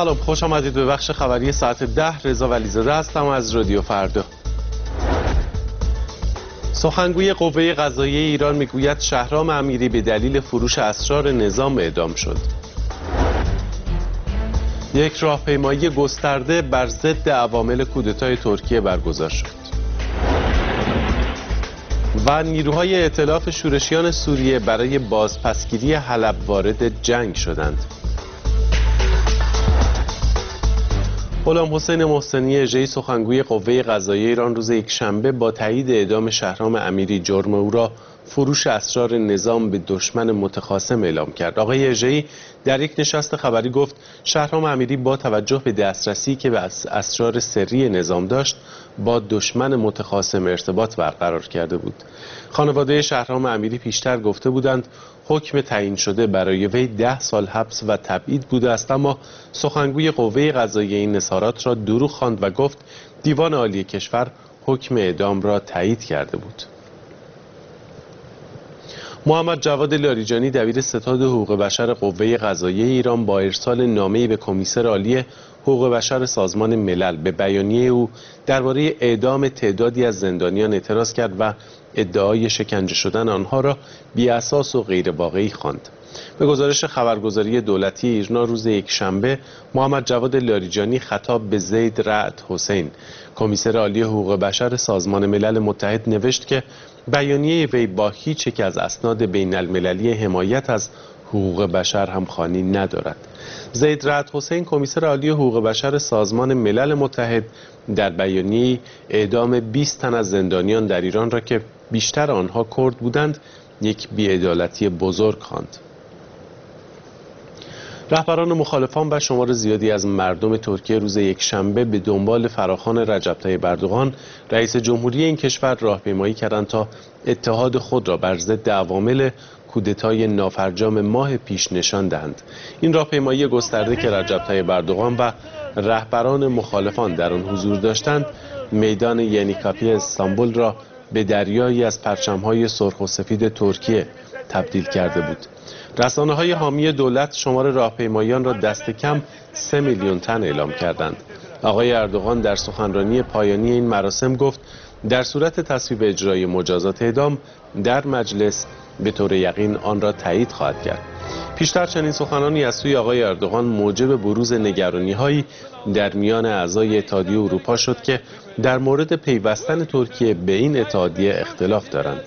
سلام، خوش آمدید به بخش خبری ساعت 10. رضا ولیزاده هستم از رادیو فردا. سخنگوی قوه قضاییه ایران میگوید شهرام امیری به دلیل فروش اسرار نظام اعدام شد. یک راهپیمایی گسترده بر ضد عوامل کودتای ترکیه برگزار شد. و نیروهای ائتلاف شورشیان سوریه برای بازپسگیری حلب وارد جنگ شدند. غلام حسین محسنی اژه‌ای سخنگوی قوه قضاییه ایران روز یکشنبه با تایید اعدام شهرام امیری جرم او را فروش اسرار نظام به دشمن متخاصم اعلام کرد. آقای اژه‌ای در یک نشست خبری گفت شهرام امیری با توجه به دسترسی که به اسرار سری نظام داشت با دشمن متخاصم ارتباط برقرار کرده بود. خانواده شهرام امیری پیشتر گفته بودند حکم تعیین شده برای وی 10 سال حبس و تبعید بوده است، اما سخنگوی قوه قضاییه این اظهارات را دروغ خواند و گفت دیوان عالی کشور حکم اعدام را تایید کرده بود. محمد جواد لاریجانی دبیر ستاد حقوق بشر قوه قضاییه ایران با ارسال نامه‌ای به کمیسر عالی حقوق بشر سازمان ملل به بیانیه او درباره اعدام تعدادی از زندانیان اعتراض کرد و ادعای شکنجه شدن آنها را بی‌اساس و غیر واقعی خواند. به گزارش خبرگزاری دولتی ایرنا روز یکشنبه، محمد جواد لاریجانی خطاب به زید رعد حسین کمیسر عالی حقوق بشر سازمان ملل متحد نوشت که بیانیه وی با هیچ یک از اسناد بین المللی حمایت از حقوق بشر همخوانی ندارد. زید رعد حسین کمیسر عالی حقوق بشر سازمان ملل متحد در بیانیه اعدام 20 تن از زندانیان در ایران را که بیشتر آنها کرد بودند یک بی‌عدالتی بزرگ خواند. رهبران مخالفان و شمار زیادی از مردم ترکیه روز یکشنبه به دنبال فراخوان رجب طیب اردوغان رئیس جمهوری این کشور راهپیمایی کردند تا اتحاد خود را بر ضد عوامل کودتای نافرجام ماه پیش نشان دهند. این راهپیمایی گسترده که رجب طیب اردوغان و رهبران مخالفان در آن حضور داشتند میدان ینیکاپی استانبول را به دریایی از پرچم‌های سرخ و سفید ترکیه تبدیل کرده بود. رسانه‌های حامی دولت شمار راهپیماییان را دست کم 3 میلیون تن اعلام کردند. آقای اردوغان در سخنرانی پایانی این مراسم گفت در صورت تصویب اجرای مجازات اعدام در مجلس به طور یقین آن را تایید خواهد کرد. پیشتر چنین سخنانی از سوی آقای اردوغان موجب بروز نگرانی‌هایی در میان اعضای اتحادیه اروپا شد که در مورد پیوستن ترکیه به این اتحادیه اختلاف دارند.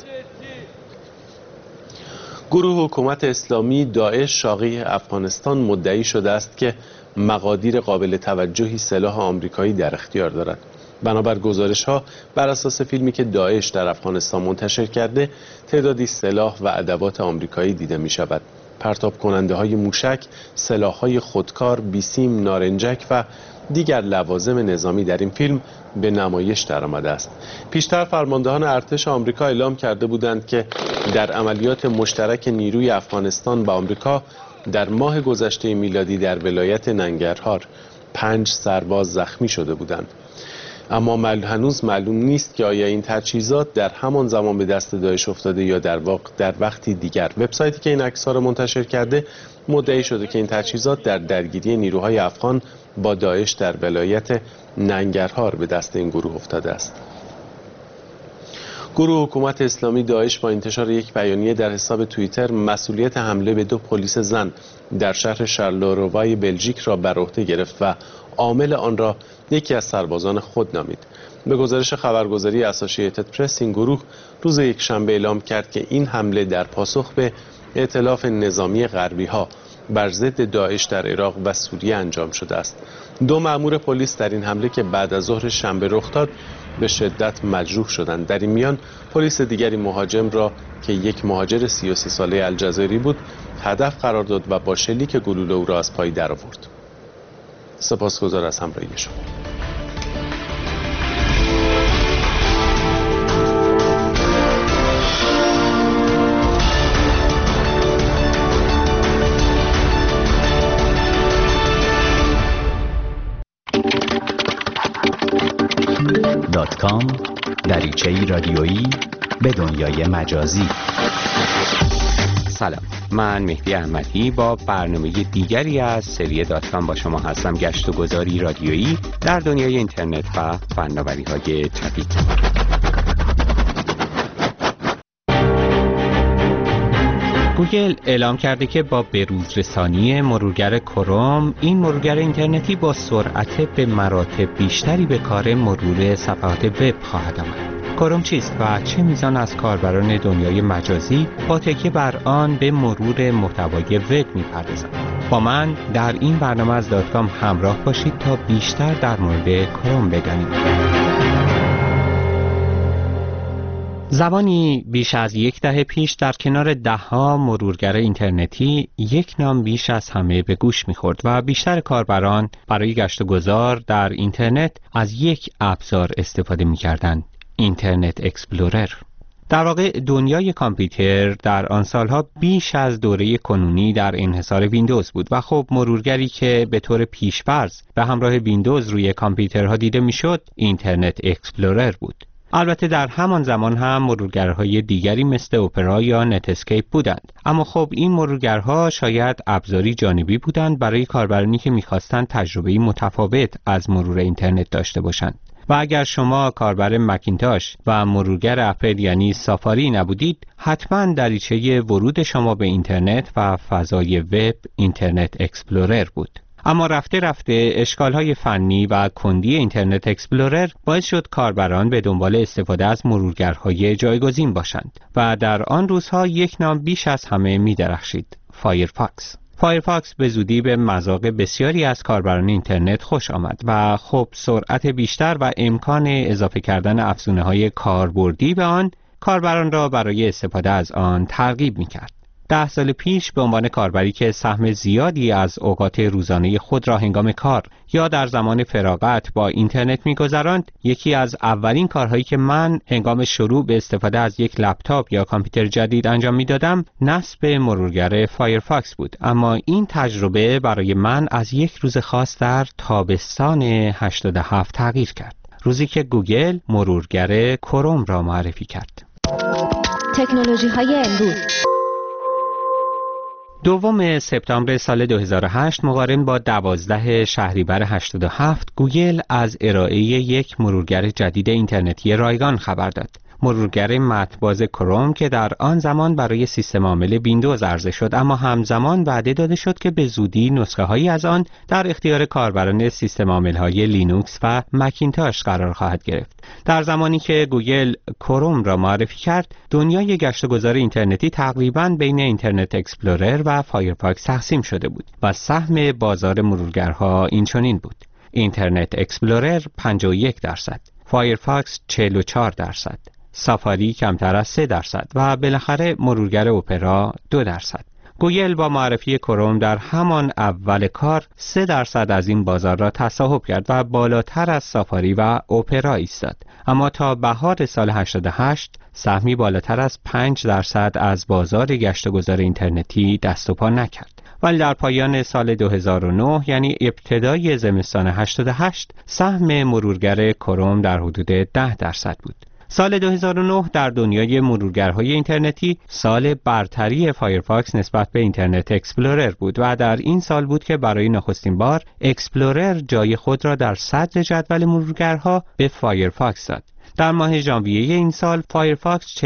گروه حکومت اسلامی داعش شاقی افغانستان مدعی شده است که مقادیر قابل توجهی سلاح آمریکایی در اختیار دارد. بنابر گزارش‌ها بر اساس فیلمی که داعش در افغانستان منتشر کرده تعدادی سلاح و ادوات آمریکایی دیده می‌شود. پرتاب کننده های موشک، سلاح های خودکار، بیسیم، نارنجک و دیگر لوازم نظامی در این فیلم به نمایش درآمده است. پیشتر فرماندهان ارتش آمریکا اعلام کرده بودند که در عملیات مشترک نیروی افغانستان با آمریکا در ماه گذشته میلادی در ولایت ننگرهار 5 سرباز زخمی شده بودند. اما هنوز معلوم نیست که آیا این تجهیزات در همان زمان به دست داعش افتاده یا در وقتی دیگر. وبسایتی که این عکس‌ها را منتشر کرده مدعی شده که این تجهیزات در درگیری نیروهای افغان با داعش در ولایت ننگرهار به دست این گروه افتاده است. گروه حکومت اسلامی داعش با انتشار یک بیانیه در حساب توییتر مسئولیت حمله به 2 پلیس زن در شهر شارلوروای بلژیک را بر عهده گرفت و عامل آن را یکی از سربازان خود نامید. به گزارش خبرگزاری اسوسییتد پرس این گروه روز یکشنبه اعلام کرد که این حمله در پاسخ به ائتلاف نظامی غربی ها بر ضد داعش در عراق و سوریه انجام شده است. 2 مأمور پلیس در این حمله که بعد از ظهر شنبه رخ داد به شدت مجروح شدند. در این میان پلیس دیگری مهاجم را که یک مهاجر 33 ساله الجزایری بود هدف قرار داد و با شلیک گلوله او را از پای درآورد. سپاسگزار از همراهی شما. .com دریچه‌ای رادیویی به دنیای مجازی. سلام، من مهدی احمدی با برنامه دیگری از سری داتکام با شما هستم. گشت و گذاری رادیویی در دنیای اینترنت و فناوری‌های جدید. گوگل اعلام کرده که با بروز رسانی مرورگر کروم، این مرورگر اینترنتی با سرعت به مراتب بیشتری به کار مرور صفحات وب خواهد آمد. کروم چیست و چه میزان از کاربران دنیای مجازی با تکیه بر آن به مرور محتوای وب میپردازند؟ با من در این برنامه از داتکام همراه باشید تا بیشتر در مورد کروم بدانیم. زمانی بیش از یک دهه پیش در کنار ده‌ها مرورگر اینترنتی یک نام بیش از همه به گوش می‌خورد و بیشتر کاربران برای گشت و گذار در اینترنت از یک ابزار استفاده می‌کردند: اینترنت اکسپلورر. در واقع دنیای کامپیوتر در آن سالها بیش از دوره کنونی در انحصار ویندوز بود و خب مرورگری که به طور پیش‌فرض به همراه ویندوز روی کامپیوترها دیده می‌شد اینترنت اکسپلورر بود. البته در همان زمان هم مرورگرهای دیگری مثل اپرا یا نت اسکیپ بودند، اما خب این مرورگرها شاید ابزاری جانبی بودند برای کاربرانی که می‌خواستند تجربه‌ای متفاوت از مرور اینترنت داشته باشند. و اگر شما کاربر مکینتاش و مرورگر اپل یعنی سافاری نبودید، حتما دریچه ورود شما به اینترنت و فضای وب اینترنت اکسپلورر بود. اما رفته رفته اشکال‌های فنی و کندی اینترنت اکسپلورر باعث شد کاربران به دنبال استفاده از مرورگرهای جایگزین باشند و در آن روزها یک نام بیش از همه می‌درخشید: فایرفاکس. فایرفاکس به زودی به مذاق بسیاری از کاربران اینترنت خوش آمد و خب سرعت بیشتر و امکان اضافه کردن افزونه‌های کاربردی به آن کاربران را برای استفاده از آن ترغیب می‌کرد. 10 سال پیش به عنوان کاربری که سهم زیادی از اوقات روزانه خود را هنگام کار یا در زمان فراغت با اینترنت می‌گذراند، یکی از اولین کارهایی که من هنگام شروع به استفاده از یک لپتاپ یا کامپیوتر جدید انجام می‌دادم نصب مرورگر فایرفاکس بود. اما این تجربه برای من از یک روز خاص در تابستان 87 تغییر کرد، روزی که گوگل مرورگر کروم را معرفی کرد. تکنولوژی‌های امروز. 2 سپتامبر سال 2008 مقارن با 12 شهریور 87 گوگل از ارائه یک مرورگر جدید اینترنتی رایگان خبر داد. مرورگر متن‌باز کروم که در آن زمان برای سیستم عامل ویندوز عرضه شد، اما همزمان وعده داده شد که به زودی نسخه‌هایی از آن در اختیار کاربران سیستم عامل‌های لینوکس و مکینتاش قرار خواهد گرفت. در زمانی که گوگل کروم را معرفی کرد، دنیای گشت و گذار اینترنتی تقریباً بین اینترنت اکسپلورر و فایرفاکس تقسیم شده بود و سهم بازار مرورگرها اینچنین بود: اینترنت اکسپلورر 51%، فایرفاکس 44%، سافاری کمتر از 3% و بالاخره مرورگر اپرا 2%. گوگل با معرفی کروم در همان اول کار 3% از این بازار را تصاحب کرد و بالاتر از سافاری و اپرا ایستاد. اما تا بهار سال 88 سهمی بالاتر از 5% از بازار گشت و گذار اینترنتی دست و پا نکرد. ولی در پایان سال 2009 یعنی ابتدای زمستان 88 سهم مرورگر کروم در حدود 10% بود. سال 2009 در دنیای مرورگرهای اینترنتی سال برتری فایرفاکس نسبت به اینترنت اکسپلورر بود و در این سال بود که برای نخستین بار اکسپلورر جای خود را در صدر جدول مرورگرها به فایرفاکس داد. در ماه ژانویه این سال فایرفاکس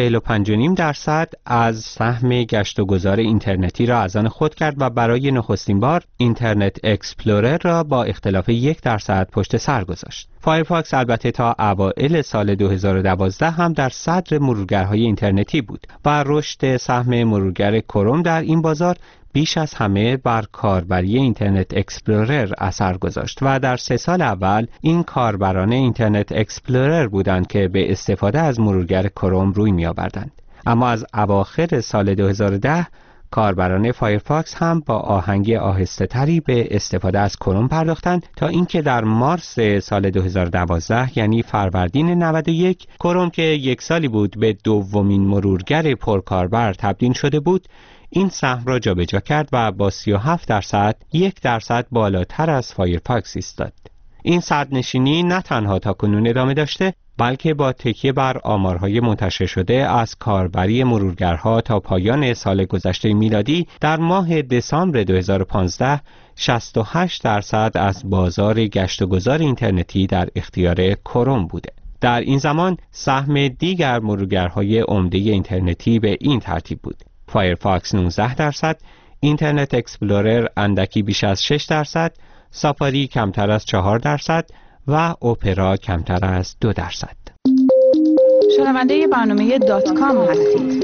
45.5% از سهم گشت و گذار اینترنتی را از آن خود کرد و برای نخستین بار اینترنت اکسپلورر را با اختلاف 1% پشت سر گذاشت. فایرفاکس البته تا اوایل سال 2012 هم در صدر مرورگرهای اینترنتی بود و رشد سهم مرورگر کروم در این بازار بیش از همه بر کاربری اینترنت اکسپلورر اثر گذاشت و در 3 سال اول این کاربران اینترنت اکسپلورر بودند که به استفاده از مرورگر کروم روی می آوردند. اما از اواخر سال 2010 کاربران فایرفاکس هم با آهنگ آهسته تری به استفاده از کروم پرداختند تا اینکه در مارس سال 2012 یعنی فروردین 91 کروم که 1 سالی بود به دومین مرورگر پرکاربر تبدیل شده بود، این سهم را جابجا کرد و با 37% 1% بالاتر از فایرفاکس ایستاد. این صدرنشینی نه تنها تا کنون ادامه داشته، بلکه با تکیه بر آمارهای منتشر شده از کاربری مرورگرها تا پایان سال گذشته میلادی در ماه دسامبر 2015 68% از بازار گشت و گذار اینترنتی در اختیار کروم بوده. در این زمان سهم دیگر مرورگرهای عمده اینترنتی به این ترتیب بود: فایرفاکس 19%، اینترنت اکسپلورر اندکی بیش از 6%، سافاری کمتر از 4% و اپرا کمتر از 2%. شنونده برنامه .com هستید.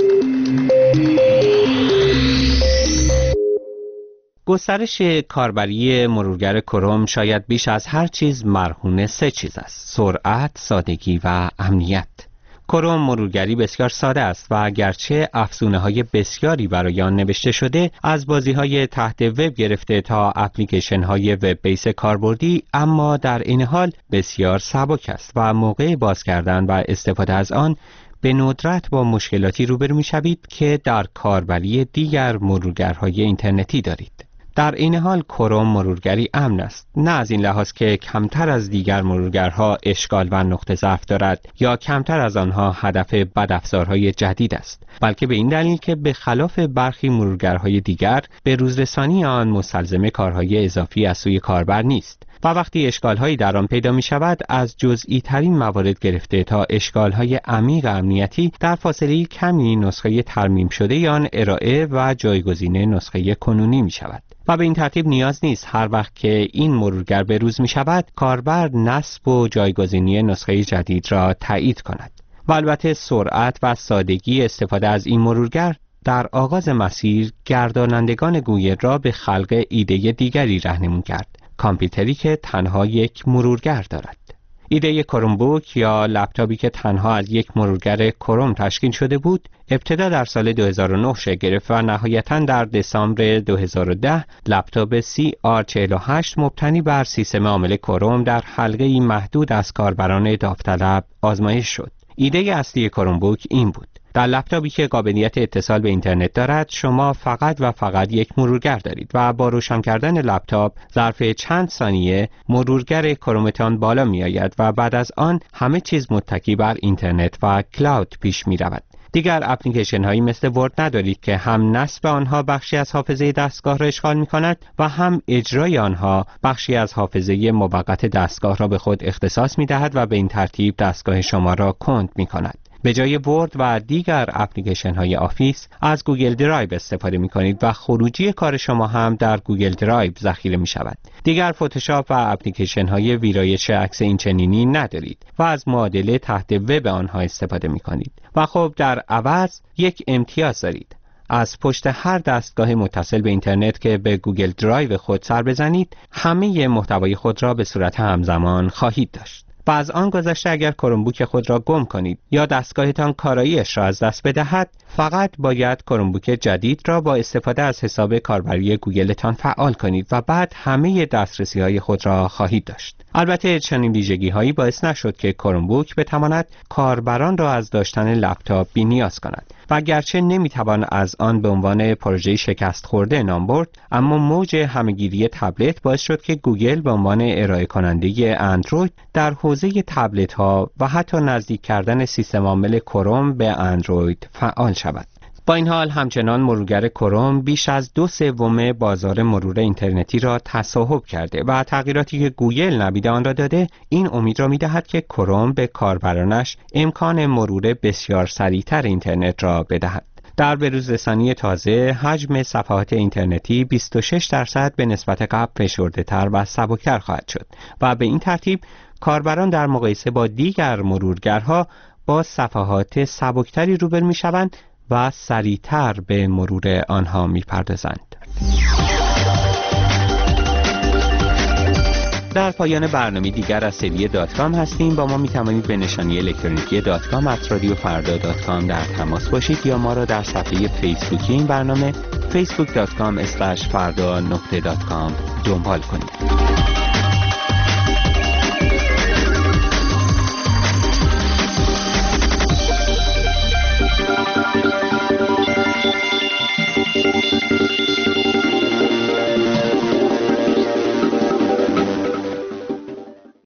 گسترش کاربری مرورگر کروم شاید بیش از هر چیز مرهون 3 چیز است: سرعت، سادگی و امنیت. کروم مرورگری بسیار ساده است و گرچه افزونه‌های بسیاری برای آن نوشته شده، از بازی‌های تحت وب گرفته تا اپلیکیشن‌های وب بیس کاربردی، اما در این حال بسیار سبک است و موقع باز کردن و استفاده از آن به ندرت با مشکلاتی روبرو می‌شوید که در کاربری دیگر مرورگرهای اینترنتی دارید. در این حال کروم مرورگری امن است، نه از این لحاظ که کمتر از دیگر مرورگرها اشکال و نقطه ضعف دارد یا کمتر از آنها هدف بدافزارهای جدید است، بلکه به این دلیل که به خلاف برخی مرورگرهای دیگر به روزرسانی آن مستلزم کارهای اضافی از سوی کاربر نیست و وقتی اشکال‌هایی در آن پیدا می‌شود، از جزئی ترین موارد گرفته تا اشکال‌های عمیق امنیتی در فاصله کمی نسخه ترمیم شده آن ارائه و جایگزین نسخه کنونی می‌شود. و به این ترتیب نیاز نیست هر وقت که این مرورگر به روز می‌شود، کاربر نصب و جایگزینی نسخه جدید را تایید کند. و البته سرعت و سادگی استفاده از این مرورگر در آغاز مسیر گردانندگان گوگل را به خلق ایده دیگری راهنمون کرد: کامپیوتری که تنها یک مرورگر دارد. ایده کرومبوک یا لپتاپی که تنها از یک مرورگر کروم تشکیل شده بود، ابتدا در سال 2009 شکل گرفت و نهایتاً در دسامبر 2010 لپتاپ CR48 مبتنی بر سیستم عامل کروم در حلقه‌ای محدود از کاربران داوطلب آزمایش شد. ایده اصلی کرومبوک این بود: در لپتاپی که قابلیت اتصال به اینترنت دارد، شما فقط و فقط یک مرورگر دارید و با روشن کردن لپتاپ ظرف چند ثانیه مرورگر کرومتان بالا می آید و بعد از آن همه چیز متکی بر اینترنت و کلاود پیش می رود. دیگر اپلیکیشن هایی مثل ورد ندارید که هم نصب آنها بخشی از حافظه دستگاه را اشغال می کند و هم اجرای آنها بخشی از حافظه موقت دستگاه را به خود اختصاص می دهد و به این ترتیب دستگاه شما را کند می کند. به جای ورد و دیگر اپلیکیشن های آفیس از گوگل درایو استفاده می کنید و خروجی کار شما هم در گوگل درایو ذخیره می شود. دیگر فتوشاپ و اپلیکیشن های ویرایش عکس اینچنینی ندارید و از معادله تحت وب آنها استفاده می کنید. و خب در عوض یک امتیاز دارید: از پشت هر دستگاه متصل به اینترنت که به گوگل درایو خود سر بزنید، همه محتوای خود را به صورت همزمان خواهید داشت. و از آن گذشته اگر کرومبوک خود را گم کنید یا دستگاهتان کارایی‌اش را از دست بدهد، فقط باید کرومبوک جدید را با استفاده از حساب کاربری گوگلتان فعال کنید و بعد همه دسترسی‌های خود را خواهید داشت. البته چنین ویژگی‌هایی باعث نشد که کرومبوک بتواند کاربران را از داشتن لپتاپ بی‌نیاز کند و گرچه نمیتوان از آن به عنوان پروژه شکست خورده نام برد، اما موج همه‌گیری تبلت باعث شد که گوگل به عنوان ارائه کننده اندروید در حوزه تبلت ها و حتی نزدیک کردن سیستم عامل کروم به اندروید فعال شود. با این حال همچنان مرورگر کروم بیش از 2/3 بازار مرور اینترنتی را تصاحب کرده و تغییراتی که گوگل نوید آن را داده این امید را می‌دهد که کروم به کاربرانش امکان مرور بسیار سریعتر اینترنت را بدهد. در بروزرسانی تازه حجم صفحات اینترنتی 26% به نسبت قبل فشرده‌تر و سبکتر خواهد شد و به این ترتیب کاربران در مقایسه با دیگر مرورگرها با صفحات سبکتری روبرو می‌شوند و سریعتر به مرور آنها می‌پردازند. در پایان برنامه دیگر از سری .com هستیم. با ما می‌توانید به نشانی الکترونیکی .com@radiofarda.com در تماس باشید یا ما را در صفحه فیسبوکی این برنامه facebook.com/farda.com دنبال کنید.